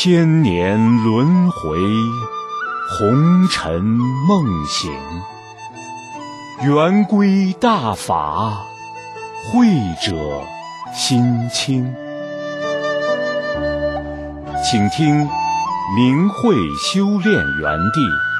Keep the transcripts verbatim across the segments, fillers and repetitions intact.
千年轮回，红尘梦醒，圆规大法，慧者心清。请听明慧修炼园地。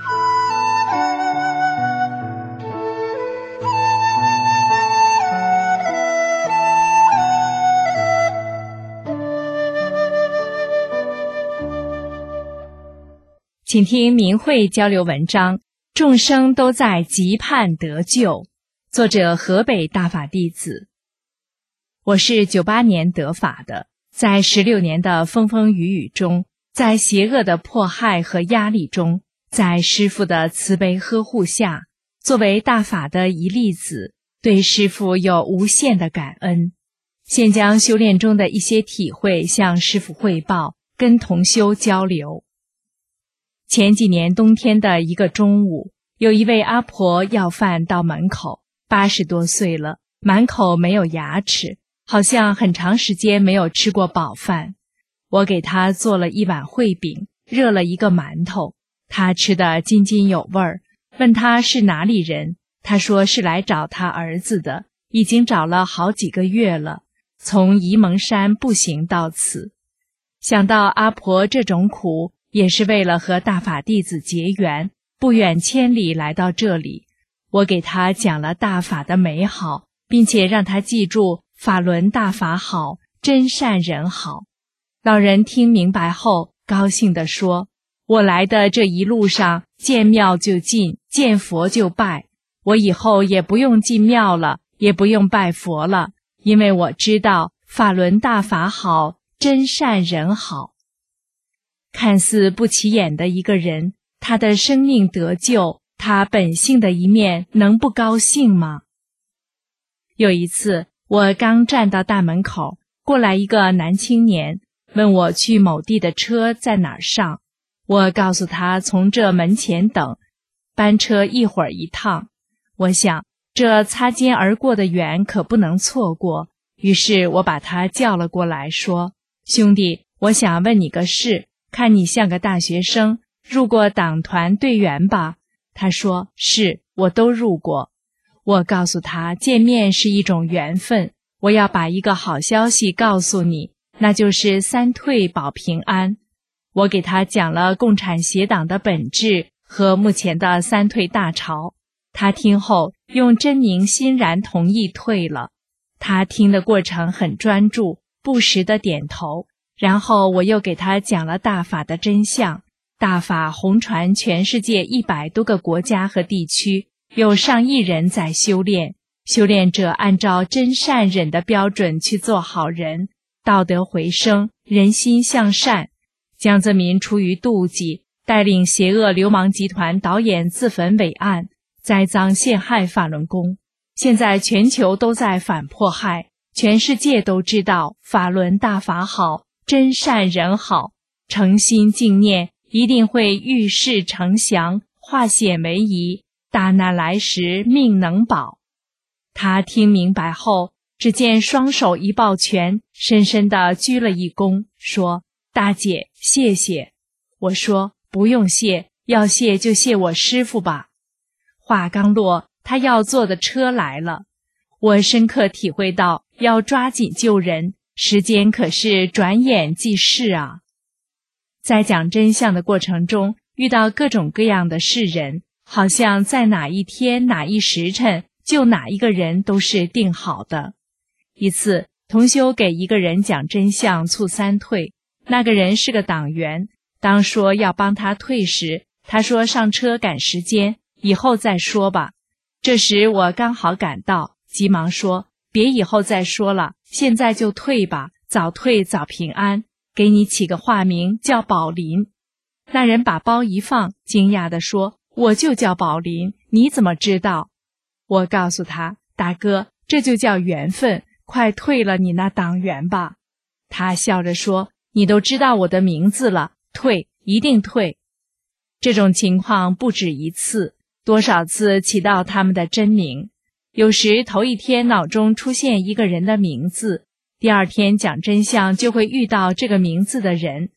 请听明慧交流文章，众生都在极盼得救。作者河北大法弟子。我是九八年得法的，在十六年的风风雨雨中，在邪恶的迫害和压力中，在师父的慈悲呵护下，作为大法的一粒子，对师父有无限的感恩。现将修炼中的一些体会向师父汇报，跟同修交流。前几年冬天的一个中午，有一位阿婆要饭到门口，八十多岁了，满口没有牙齿，好像很长时间没有吃过饱饭。我给她做了一碗烩饼，热了一个馒头，她吃得津津有味儿。问她是哪里人，她说是来找她儿子的，已经找了好几个月了，从沂蒙山步行到此。想到阿婆这种苦，也是为了和大法弟子结缘，不远千里来到这里。我给他讲了大法的美好，并且让他记住法轮大法好，真善人好。老人听明白后，高兴地说，我来的这一路上，见庙就进，见佛就拜，我以后也不用进庙了，也不用拜佛了，因为我知道法轮大法好，真善人好。看似不起眼的一个人，他的生命得救，他本性的一面能不高兴吗？有一次，我刚站到大门口，过来一个男青年，问我去某地的车在哪儿上。我告诉他从这门前等，班车一会儿一趟。我想，这擦肩而过的缘可不能错过，于是我把他叫了过来，说，兄弟，我想问你个事，看你像个大学生，入过党团队员吧？他说，是，我都入过。我告诉他，见面是一种缘分，我要把一个好消息告诉你，那就是三退保平安。我给他讲了共产协党的本质和目前的三退大潮，他听后用真名欣然同意退了。他听的过程很专注，不时地点头。然后我又给他讲了大法的真相，大法红传全世界一百多个国家和地区，有上亿人在修炼，修炼者按照真善忍的标准去做好人，道德回升，人心向善。江泽民出于妒忌，带领邪恶流氓集团导演自焚伟案，栽赃陷害法轮功。现在全球都在反迫害，全世界都知道法轮大法好，真善人好，诚心敬念，一定会遇事成祥，化险为夷，大难来时命能保。他听明白后，只见双手一抱拳，深深地鞠了一躬，说，大姐，谢谢。我说，不用谢，要谢就谢我师父吧。话刚落，他要坐的车来了。我深刻体会到，要抓紧救人，时间可是转眼即逝啊！在讲真相的过程中，遇到各种各样的世人，好像在哪一天哪一时辰，就哪一个人都是定好的。一次，同修给一个人讲真相促三退，那个人是个党员，当说要帮他退时，他说上车赶时间，以后再说吧。这时我刚好赶到，急忙说，别以后再说了，现在就退吧，早退早平安，给你起个化名叫宝林。那人把包一放，惊讶地说，我就叫宝林，你怎么知道？我告诉他，大哥，这就叫缘分，快退了你那党员吧。他笑着说，你都知道我的名字了，退，一定退。这种情况不止一次，多少次起到他们的真名。有时头一天脑中出现一个人的名字，第二天讲真相就会遇到这个名字的人。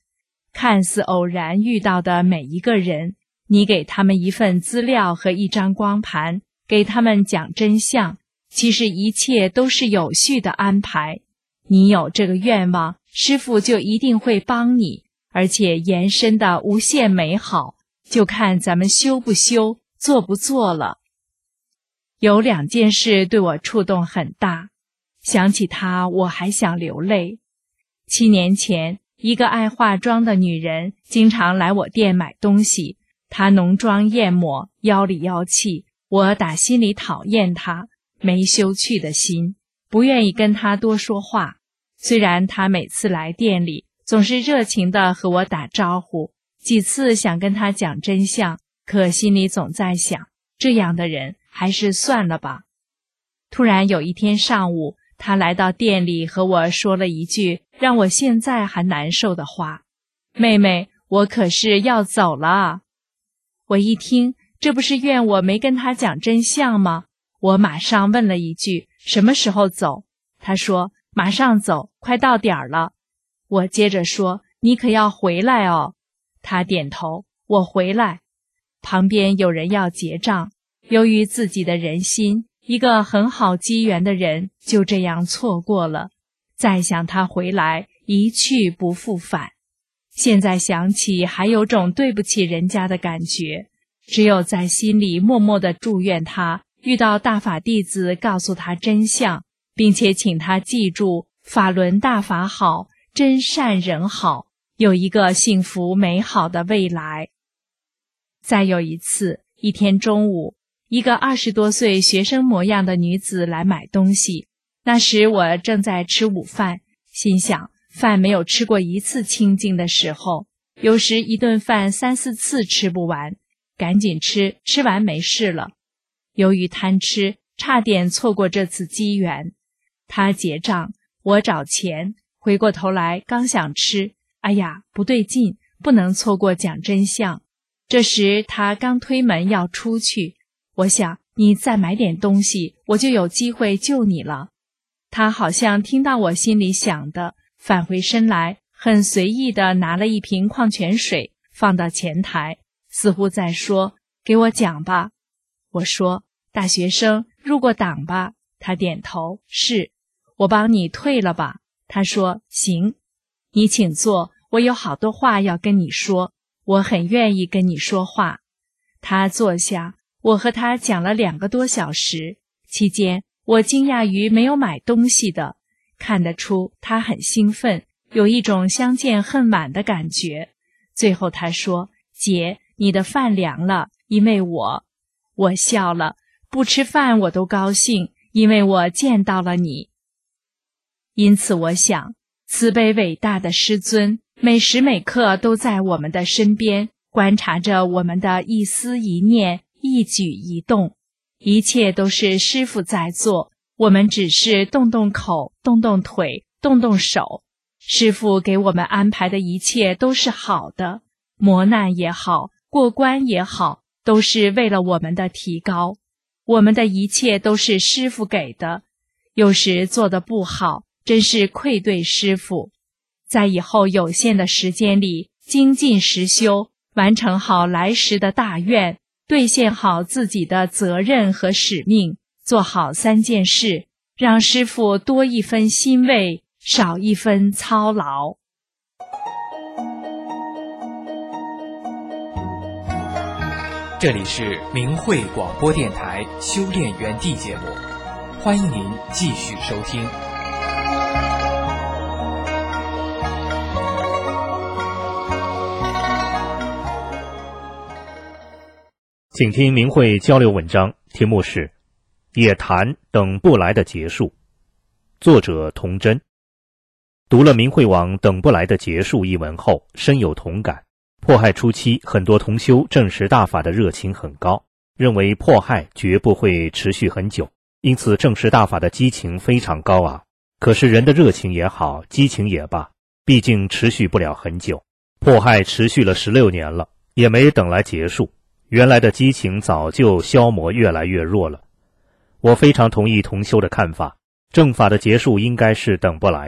看似偶然遇到的每一个人，你给他们一份资料和一张光盘，给他们讲真相，其实一切都是有序的安排。你有这个愿望，师父就一定会帮你，而且延伸的无限美好，就看咱们修不修，做不做了。有两件事对我触动很大，想起它我还想流泪。七年前，一个爱化妆的女人经常来我店买东西，她浓妆艳抹，妖里妖气，我打心里讨厌她，没羞趣的心，不愿意跟她多说话。虽然她每次来店里总是热情地和我打招呼，几次想跟她讲真相，可心里总在想，这样的人还是算了吧。突然有一天上午，她来到店里和我说了一句让我现在还难受的话：妹妹，我可是要走了。我一听，这不是怨我没跟她讲真相吗？我马上问了一句：什么时候走？她说：马上走，快到点儿了。我接着说：你可要回来哦。她点头：我回来。旁边有人要结账，由于自己的人心，一个很好机缘的人就这样错过了。再想他回来，一去不复返。现在想起还有种对不起人家的感觉，只有在心里默默地祝愿他遇到大法弟子告诉他真相，并且请他记住法轮大法好，真善人好，有一个幸福美好的未来。再有一次，一天中午，一个二十多岁学生模样的女子来买东西，那时我正在吃午饭，心想饭没有吃过一次清净的时候，有时一顿饭三四次吃不完，赶紧吃，吃完没事了。由于贪吃，差点错过这次机缘。他结账，我找钱，回过头来刚想吃，哎呀，不对劲，不能错过讲真相。这时他刚推门要出去，我想你再买点东西，我就有机会救你了。他好像听到我心里想的，返回身来，很随意地拿了一瓶矿泉水放到前台，似乎在说：给我讲吧。我说：大学生入过党吧？他点头：是。我帮你退了吧？他说：行。你请坐，我有好多话要跟你说，我很愿意跟你说话。他坐下，我和他讲了两个多小时，期间我惊讶于没有买东西的，看得出他很兴奋，有一种相见恨晚的感觉。最后他说：姐，你的饭凉了，因为我……我笑了，不吃饭我都高兴，因为我见到了你。因此我想，慈悲伟大的师尊每时每刻都在我们的身边，观察着我们的一思一念，一举一动，一切都是师父在做，我们只是动动口，动动腿，动动手。师父给我们安排的一切都是好的，磨难也好，过关也好，都是为了我们的提高。我们的一切都是师父给的，有时做得不好，真是愧对师父。在以后有限的时间里，精进实修，完成好来时的大愿，兑现好自己的责任和使命，做好三件事，让师父多一分欣慰，少一分操劳。 这里是明慧广播电台修炼园地节目，欢迎您继续收听。 请听明慧交流文章，题目是《也谈等不来的结束》，作者童真。读了明慧网等不来的结束一文后，深有同感。迫害初期，很多同修证实大法的热情很高，认为迫害绝不会持续很久，因此证实大法的激情非常高昂。可是人的热情也好，激情也罢，毕竟持续不了很久。迫害持续了十六年了，也没等来结束，原来的激情早就消磨越来越弱了。我非常同意同修的看法，正法的结束应该是等不来的，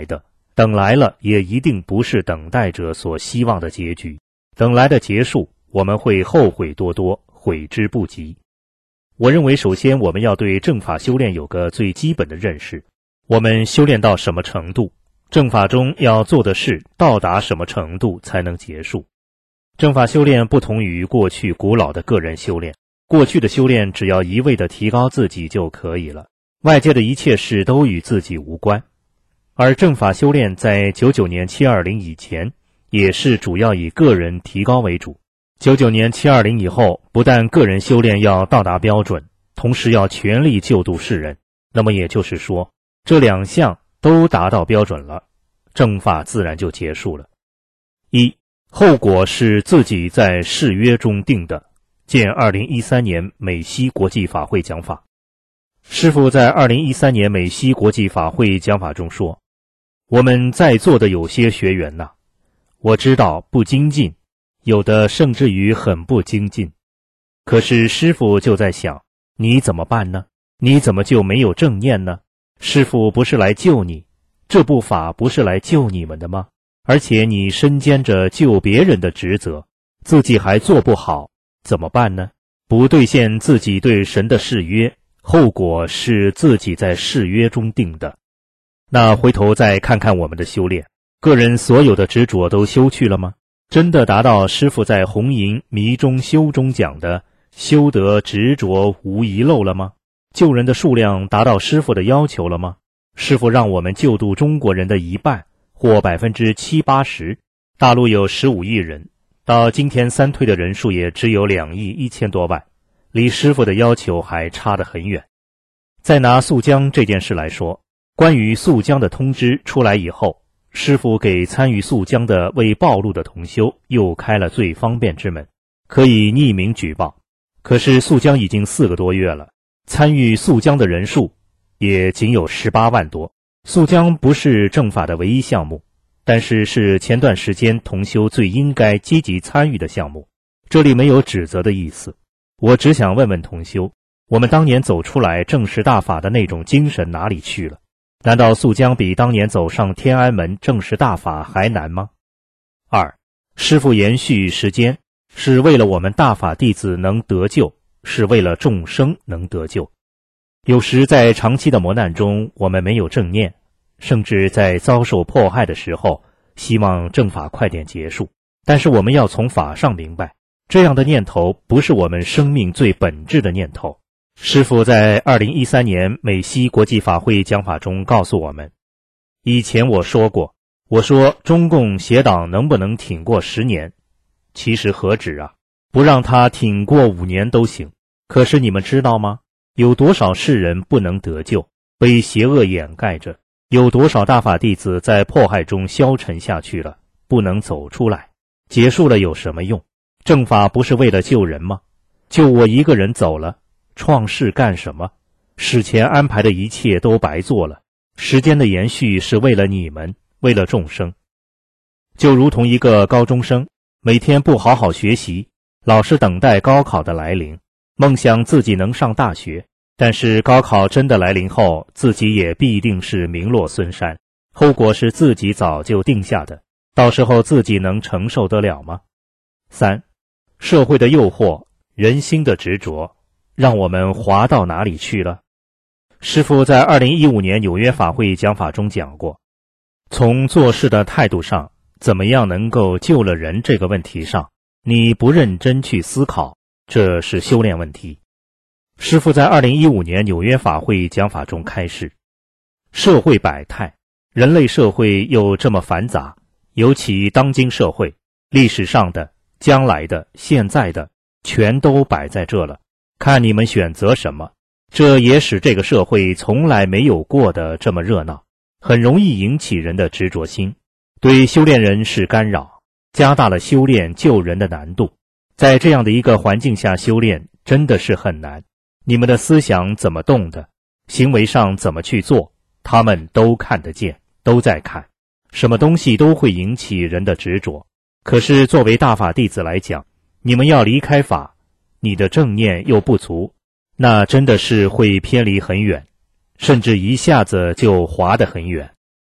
等来了也一定不是等待者所希望的结局，等来的结束，我们会后悔多多，悔之不及。我认为首先我们要对正法修炼有个最基本的认识，我们修炼到什么程度，正法中要做的事到达什么程度才能结束。正法修炼不同于过去古老的个人修炼，过去的修炼只要一味地提高自己就可以了，外界的一切事都与自己无关。而正法修炼在九九年七二零以前也是主要以个人提高为主，九九年七二零以后，不但个人修炼要到达标准，同时要全力救度世人，那么也就是说这两项都达到标准了，正法自然就结束了。一，后果是自己在誓约中定的，见二零一三年美西国际法会讲法。师父在二零一三年美西国际法会讲法中说，我们在座的有些学员呐、啊，我知道不精进，有的甚至于很不精进，可是师父就在想，你怎么办呢？你怎么就没有正念呢？师父不是来救你，这部法不是来救你们的吗？而且你身兼着救别人的职责，自己还做不好，怎么办呢？不兑现自己对神的誓约，后果是自己在誓约中定的。那回头再看看我们的修炼，个人所有的执着都修去了吗？真的达到师父在红营迷中修中讲的修得执着无遗漏了吗？救人的数量达到师父的要求了吗？师父让我们救度中国人的一半或百分之七八十，大陆有十五亿人，到今天三推的人数也只有两亿一千多万，离师父的要求还差得很远。再拿肃江这件事来说，关于肃江的通知出来以后，师父给参与肃江的未暴露的同修又开了最方便之门，可以匿名举报。可是肃江已经四个多月了，参与肃江的人数也仅有十八万多。肃江不是正法的唯一项目，但是是前段时间同修最应该积极参与的项目。这里没有指责的意思，我只想问问同修，我们当年走出来正视大法的那种精神哪里去了？难道肃江比当年走上天安门正视大法还难吗？二，师父延续时间是为了我们大法弟子能得救，是为了众生能得救。有时在长期的磨难中，我们没有正念，甚至在遭受迫害的时候，希望正法快点结束。但是我们要从法上明白，这样的念头不是我们生命最本质的念头。师父在二零一三年美西国际法会讲法中告诉我们，以前我说过，我说中共邪党能不能挺过十年？其实何止啊，不让他挺过五年都行。可是你们知道吗？有多少世人不能得救，被邪恶掩盖着？有多少大法弟子在迫害中消沉下去了，不能走出来？结束了有什么用？正法不是为了救人吗？就我一个人走了，创世干什么？史前安排的一切都白做了。时间的延续是为了你们，为了众生。就如同一个高中生，每天不好好学习，老是等待高考的来临，梦想自己能上大学，但是高考真的来临后，自己也必定是名落孙山，后果是自己早就定下的，到时候自己能承受得了吗？三，社会的诱惑，人心的执着，让我们滑到哪里去了？师父在二零一五年纽约法会讲法中讲过，从做事的态度上，怎么样能够救了人这个问题上，你不认真去思考，这是修炼问题。师父在二零一五年纽约法会讲法中开示，社会百态，人类社会又这么繁杂，尤其当今社会，历史上的、将来的、现在的，全都摆在这了，看你们选择什么。这也使这个社会从来没有过的这么热闹，很容易引起人的执着心，对修炼人是干扰，加大了修炼救人的难度。在这样的一个环境下修炼真的是很难，你们的思想怎么动的，行为上怎么去做，他们都看得见，都在看，什么东西都会引起人的执着。可是作为大法弟子来讲，你们要离开法，你的正念又不足，那真的是会偏离很远，甚至一下子就滑得很远。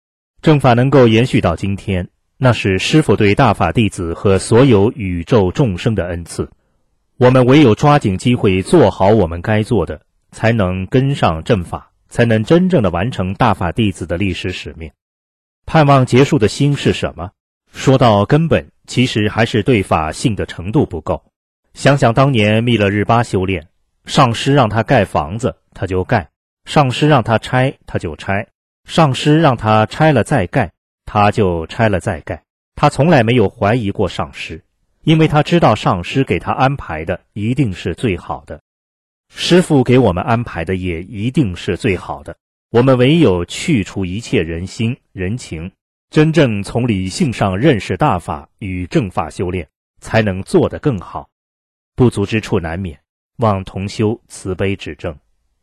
正法能够延续到今天，那是师父对大法弟子和所有宇宙众生的恩赐。我们唯有抓紧机会做好我们该做的，才能跟上正法，才能真正的完成大法弟子的历史使命。盼望结束的心是什么？说到根本，其实还是对法信的程度不够。想想当年密勒日巴修炼，上师让他盖房子，他就盖；上师让他拆，他就拆；上师让他拆了再盖，他就拆了再盖。他从来没有怀疑过上师，因为他知道上师给他安排的一定是最好的，师父给我们安排的也一定是最好的。我们唯有去除一切人心人情，真正从理性上认识大法与正法修炼，才能做得更好。不足之处难免，望同修慈悲指正。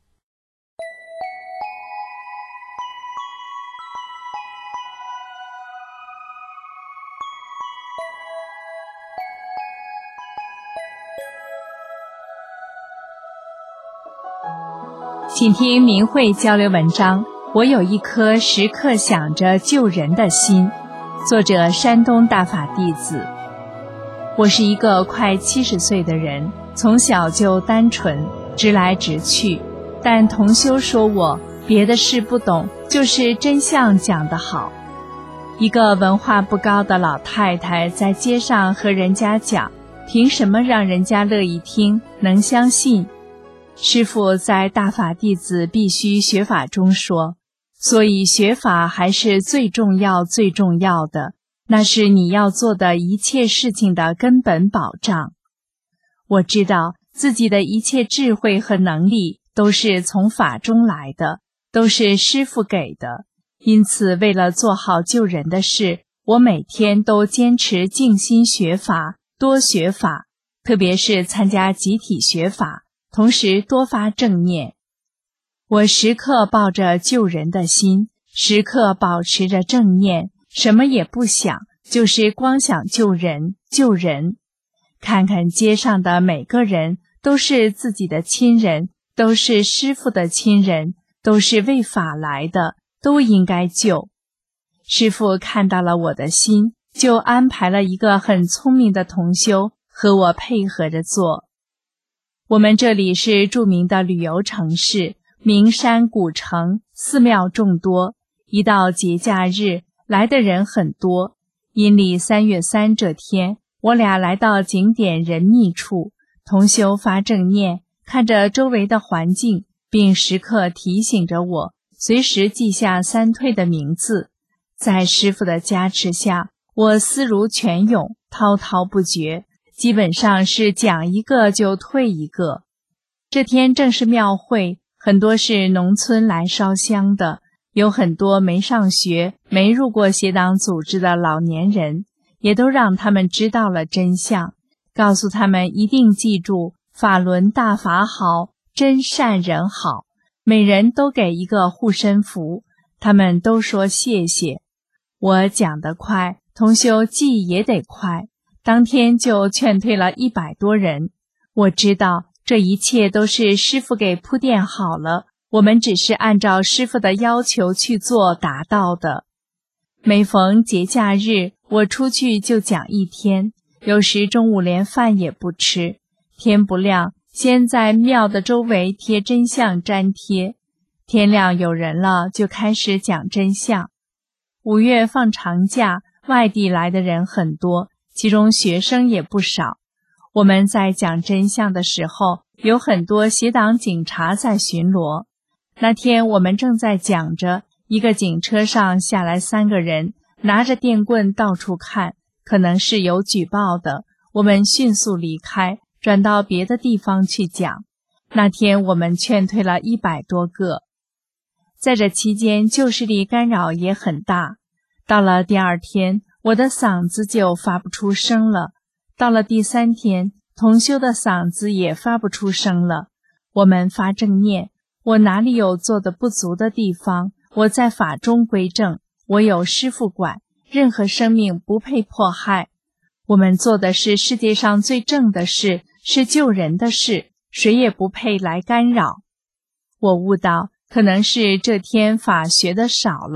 请听明慧交流文章，我有一颗时刻想着救人的心。作者山东大法弟子。我是一个快七十岁的人，从小就单纯，直来直去，但同修说我别的事不懂，就是真相讲得好。一个文化不高的老太太在街上和人家讲，凭什么让人家乐意听，能相信？师父在大法弟子必须学法中说，所以学法还是最重要最重要的，那是你要做的一切事情的根本保障。我知道自己的一切智慧和能力都是从法中来的，都是师父给的，因此为了做好救人的事，我每天都坚持静心学法，多学法，特别是参加集体学法，同时多发正念。我时刻抱着救人的心，时刻保持着正念，什么也不想，就是光想救人救人。看看街上的每个人，都是自己的亲人，都是师父的亲人，都是为法来的，都应该救。师父看到了我的心，就安排了一个很聪明的同修和我配合着做。我们这里是著名的旅游城市，名山古城，寺庙众多，一到节假日来的人很多。阴历三月三这天，我俩来到景点人密处，同修发正念，看着周围的环境，并时刻提醒着我，随时记下三退的名字。在师父的加持下，我思如泉涌，滔滔不绝，基本上是讲一个就退一个。这天正是庙会，很多是农村来烧香的，有很多没上学、没入过邪党组织的老年人，也都让他们知道了真相，告诉他们一定记住法轮大法好，真善人好，每人都给一个护身符，他们都说谢谢。我讲得快，同修记也得快，当天就劝退了一百多人。我知道这一切都是师父给铺垫好了，我们只是按照师父的要求去做达到的。每逢节假日，我出去就讲一天，有时中午连饭也不吃，天不亮先在庙的周围贴真相粘贴，天亮有人了就开始讲真相。五月放长假，外地来的人很多，其中学生也不少。我们在讲真相的时候，有很多邪党警察在巡逻。那天我们正在讲着，一个警车上下来三个人，拿着电棍到处看，可能是有举报的。我们迅速离开，转到别的地方去讲。那天我们劝退了一百多个。在这期间，旧势力干扰也很大。到了第二天，我的嗓子就发不出声了。到了第三天，同修的嗓子也发不出声了。我们发正念，我哪里有做的不足的地方，我在法中归正，我有师父管，任何生命不配迫害。我们做的是世界上最正的事，是救人的事，谁也不配来干扰。我悟到，可能是这天法学的少了，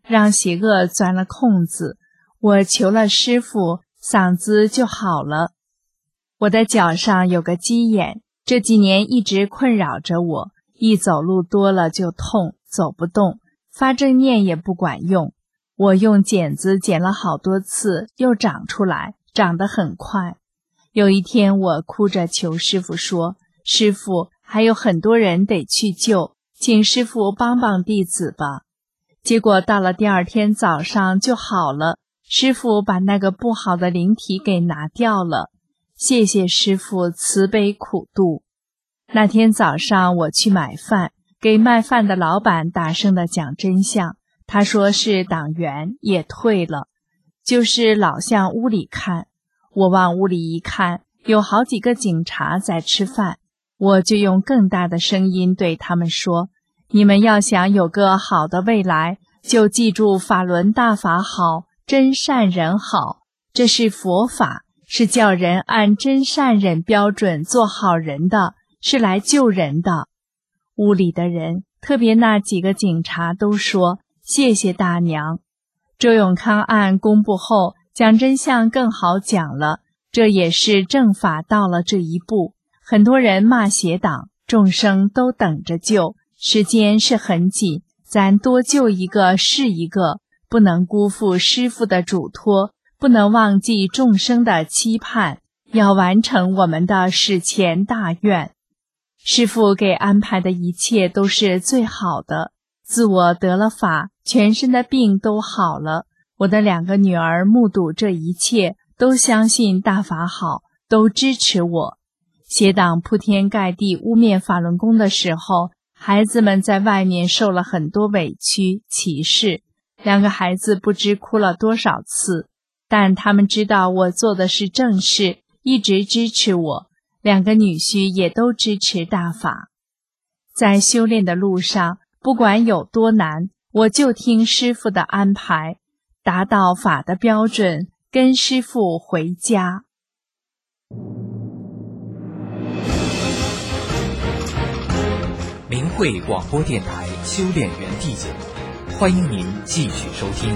让邪恶钻了空子，我求了师父，嗓子就好了。我的脚上有个鸡眼，这几年一直困扰着我，一走路多了就痛，走不动，发正念也不管用。我用剪子剪了好多次，又长出来，长得很快。有一天我哭着求师父说，师父，还有很多人得去救，请师父帮帮弟子吧。结果到了第二天早上就好了，师父把那个不好的灵体给拿掉了。谢谢师父慈悲苦度。那天早上我去买饭，给卖饭的老板大声地讲真相，他说是党员，也退了，就是老向屋里看。我往屋里一看，有好几个警察在吃饭，我就用更大的声音对他们说，你们要想有个好的未来，就记住法轮大法好，真善忍好，这是佛法，是叫人按真善忍标准做好人的，是来救人的。屋里的人，特别那几个警察都说谢谢大娘。周永康案公布后，讲真相更好讲了，这也是正法到了这一步。很多人骂邪党，众生都等着救，时间是很紧，咱多救一个是一个，不能辜负师父的嘱托，不能忘记众生的期盼，要完成我们的史前大愿。师父给安排的一切都是最好的，自我得了法，全身的病都好了。我的两个女儿目睹这一切，都相信大法好，都支持我。邪党铺天盖地污蔑法轮功的时候，孩子们在外面受了很多委屈歧视，两个孩子不知哭了多少次，但他们知道我做的是正事，一直支持我。两个女婿也都支持大法。在修炼的路上，不管有多难，我就听师父的安排，达到法的标准，跟师父回家。 明慧广播电台修炼园地节目，欢迎您继续收听。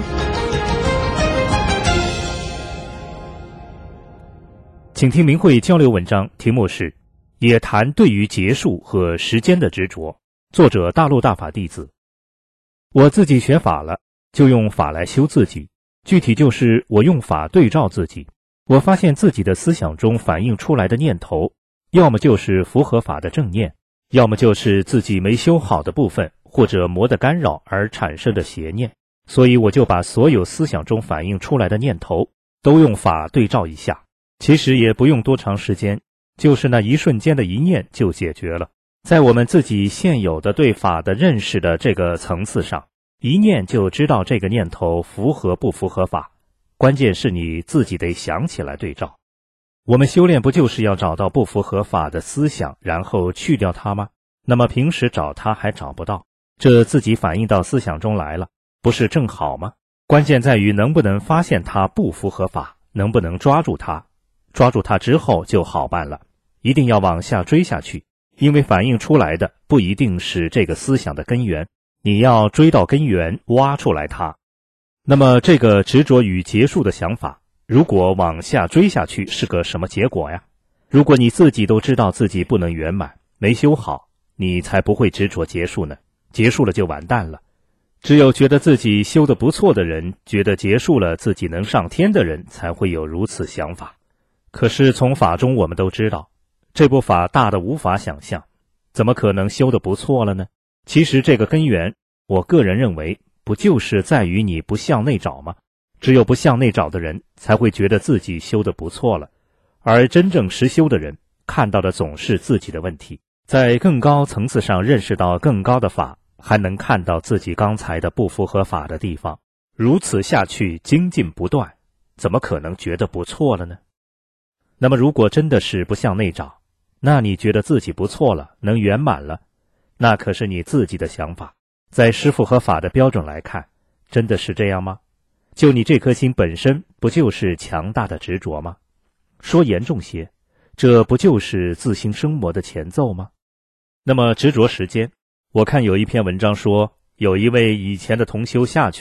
请听明慧交流文章，题目是也谈对于结束和时间的执着，作者大陆大法弟子。我自己学法了，就用法来修自己，具体就是我用法对照自己，我发现自己的思想中反映出来的念头，要么就是符合法的正念，要么就是自己没修好的部分，或者魔的干扰而产生的邪念。所以我就把所有思想中反映出来的念头都用法对照一下，其实也不用多长时间，就是那一瞬间的一念就解决了。在我们自己现有的对法的认识的这个层次上，一念就知道这个念头符合不符合法，关键是你自己得想起来对照。我们修炼不就是要找到不符合法的思想，然后去掉它吗？那么平时找它还找不到，这自己反映到思想中来了，不是正好吗？关键在于能不能发现它不符合法，能不能抓住它，抓住它之后就好办了。一定要往下追下去，因为反映出来的不一定是这个思想的根源，你要追到根源，挖出来它。那么这个执着与结束的想法，如果往下追下去是个什么结果呀？如果你自己都知道自己不能圆满，没修好，你才不会执着结束呢。结束了就完蛋了。只有觉得自己修得不错的人，觉得结束了自己能上天的人，才会有如此想法。可是从法中我们都知道，这部法大的无法想象，怎么可能修得不错了呢？其实这个根源，我个人认为，不就是在于你不向内找吗？只有不向内找的人，才会觉得自己修得不错了。而真正实修的人，看到的总是自己的问题，在更高层次上认识到更高的法，还能看到自己刚才的不符合法的地方。如此下去，精进不断，怎么可能觉得不错了呢？那么如果真的是不向内找，那你觉得自己不错了，能圆满了，那可是你自己的想法。在师父和法的标准来看，真的是这样吗？就你这颗心本身，不就是强大的执着吗？说严重些，这不就是自心生魔的前奏吗？那么执着时间，我看有一篇文章说，有一位以前的同修下去了，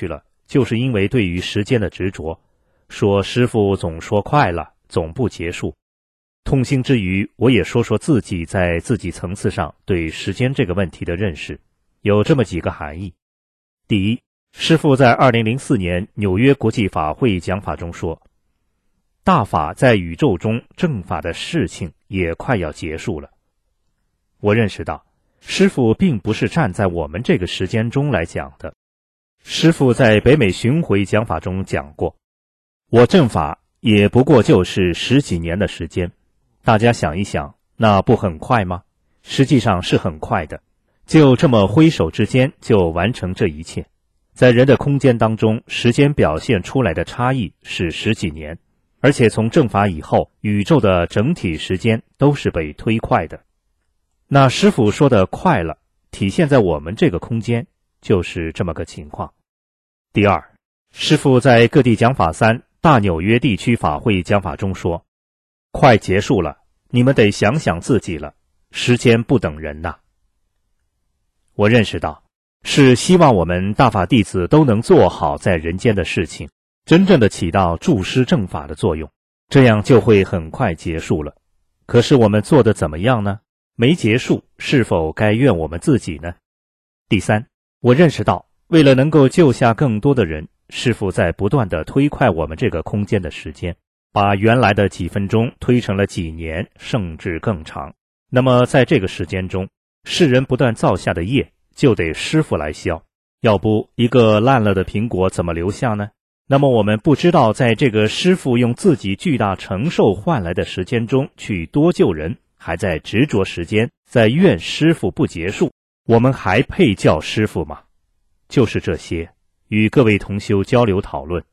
就是因为对于时间的执着，说师父总说快了，总不结束。痛心之余，我也说说自己在自己层次上对时间这个问题的认识，有这么几个含义。第一，师父在二零零四年纽约国际法会讲法中说，大法在宇宙中正法的事情也快要结束了。我认识到，师父并不是站在我们这个时间中来讲的。师父在北美巡回讲法中讲过，我正法也不过就是十几年的时间，大家想一想，那不很快吗？实际上是很快的，就这么挥手之间就完成这一切。在人的空间当中，时间表现出来的差异是十几年，而且从正法以后，宇宙的整体时间都是被推快的。那师父说的快了，体现在我们这个空间，就是这么个情况。第二，师父在各地讲法三大纽约地区法会讲法中说，快结束了，你们得想想自己了，时间不等人呐。我认识到，是希望我们大法弟子都能做好在人间的事情，真正的起到助师正法的作用，这样就会很快结束了。可是我们做得怎么样呢？没结束，是否该怨我们自己呢？第三，我认识到，为了能够救下更多的人，师父在不断地推快我们这个空间的时间，把原来的几分钟推成了几年，甚至更长。那么在这个时间中，世人不断造下的业就得师父来消，要不一个烂了的苹果怎么留下呢？那么我们不知道在这个师父用自己巨大承受换来的时间中去多救人，还在执着时间，在怨师父不结束，我们还配叫师父吗？就是这些，与各位同修交流讨论。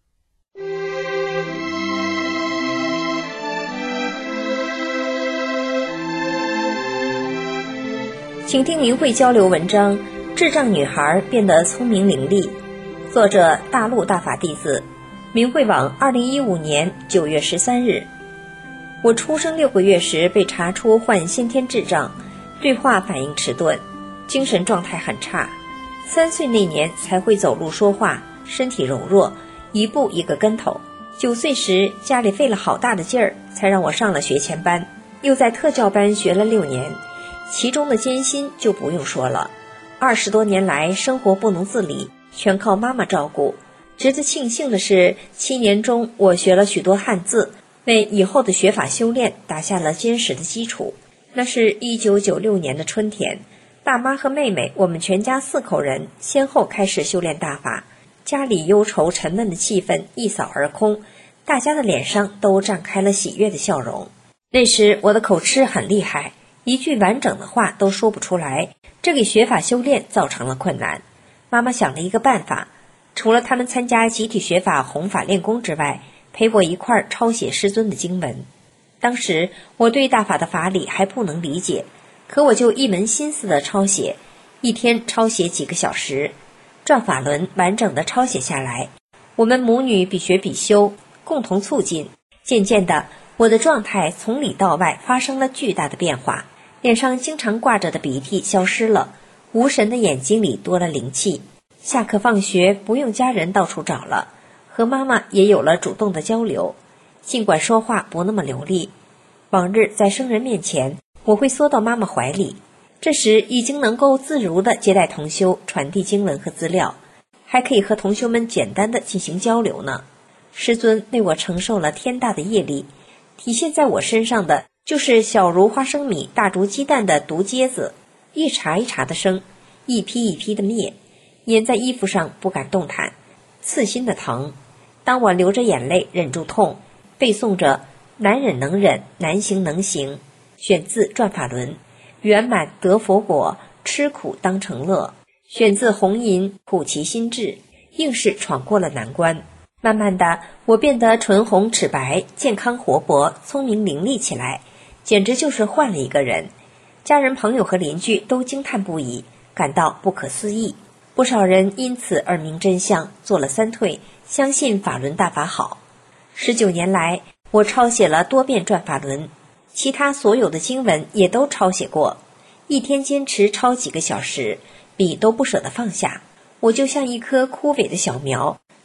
请听明慧交流文章《智障女孩变得聪明伶俐》，作者大陆大法弟子，明慧网二零一五年九月十三日。我出生六个月时被查出患先天智障，对话反应迟钝，精神状态很差。三岁那年才会走路说话，身体柔弱，一步一个跟头。九岁时家里费了好大的劲儿，才让我上了学前班，又在特教班学了六年，其中的艰辛就不用说了。二十多年来生活不能自理，全靠妈妈照顾。值得庆幸的是，七年中我学了许多汉字，为以后的学法修炼打下了坚实的基础。那是一九九六年的春天，爸妈和妹妹，我们全家四口人先后开始修炼大法，家里忧愁沉闷的气氛一扫而空，大家的脸上都绽开了喜悦的笑容。那时我的口吃很厉害，一句完整的话都说不出来，这给学法修炼造成了困难。妈妈想了一个办法，除了他们参加集体学法弘法练功之外，陪我一块儿抄写师尊的经文。当时我对大法的法理还不能理解，可我就一门心思的抄写，一天抄写几个小时，转法轮完整的抄写下来。我们母女比学比修，共同促进。渐渐的，我的状态从里到外发生了巨大的变化，脸上经常挂着的鼻涕消失了，无神的眼睛里多了灵气。下课放学不用家人到处找了，和妈妈也有了主动的交流，尽管说话不那么流利。往日在生人面前，我会缩到妈妈怀里，这时已经能够自如地接待同修，传递经文和资料，还可以和同修们简单地进行交流呢。师尊为我承受了天大的业力，体现在我身上的就是小如花生米大如鸡蛋的毒疖子，一茬一茬的生，一批一批的灭，粘在衣服上不敢动弹，刺心的疼。当我流着眼泪忍住痛，背诵着难忍能忍，难行能行，选自转法轮，圆满得佛果，吃苦当成乐，选自红银苦其心志，硬是闯过了难关。慢慢的，我变得唇红齿白，健康活泼，聪明伶俐起来，简直就是换了一个人。家人朋友和邻居都惊叹不已，感到不可思议。不少人因此而明真相，做了三退，相信法轮大法好。十九年来，我抄写了多遍转法轮，其他所有的经文也都抄写过，一天坚持抄几个小时，笔都不舍得放下。我就像一棵枯萎的小苗，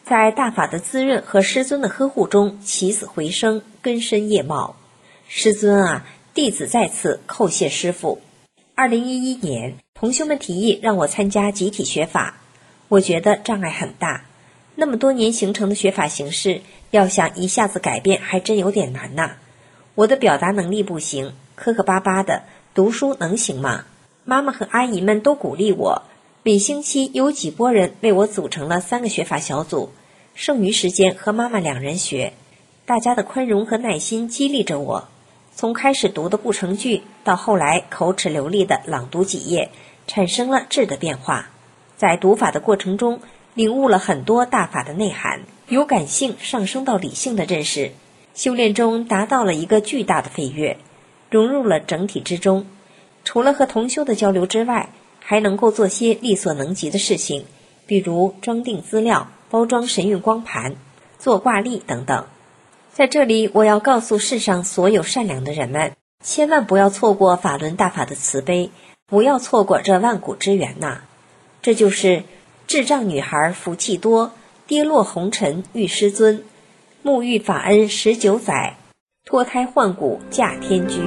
在大法的滋润和师尊的呵护中起死回生，根深叶茂。师尊啊，弟子在此叩谢师父。二零一一年，同修们提议让我参加集体学法，我觉得障碍很大，那么多年形成的学法形式，要想一下子改变还真有点难呐。我的表达能力不行，磕磕巴巴的，读书能行吗？妈妈和阿姨们都鼓励我，每星期有几拨人为我组成了三个学法小组，剩余时间和妈妈两人学。大家的宽容和耐心激励着我，从开始读的不成句，到后来口齿流利的朗读几页，产生了质的变化。在读法的过程中，领悟了很多大法的内涵，由感性上升到理性的认识，修炼中达到了一个巨大的飞跃，融入了整体之中。除了和同修的交流之外，还能够做些力所能及的事情，比如装订资料、包装神韵光盘、做挂历等等。在这里，我要告诉世上所有善良的人们，千万不要错过法轮大法的慈悲，不要错过这万古之缘呐！这就是智障女孩福气多，跌落红尘遇师尊，沐浴法恩十九载，脱胎换骨嫁天居。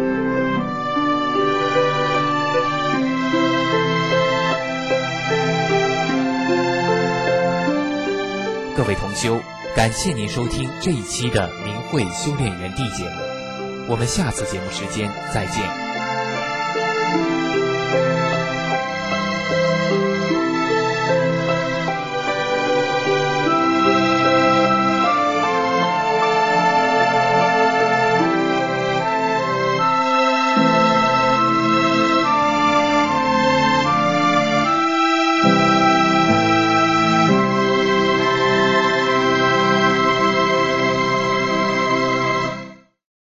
各位同修，感谢您收听这一期的明慧修炼园地节目，我们下次节目时间再见。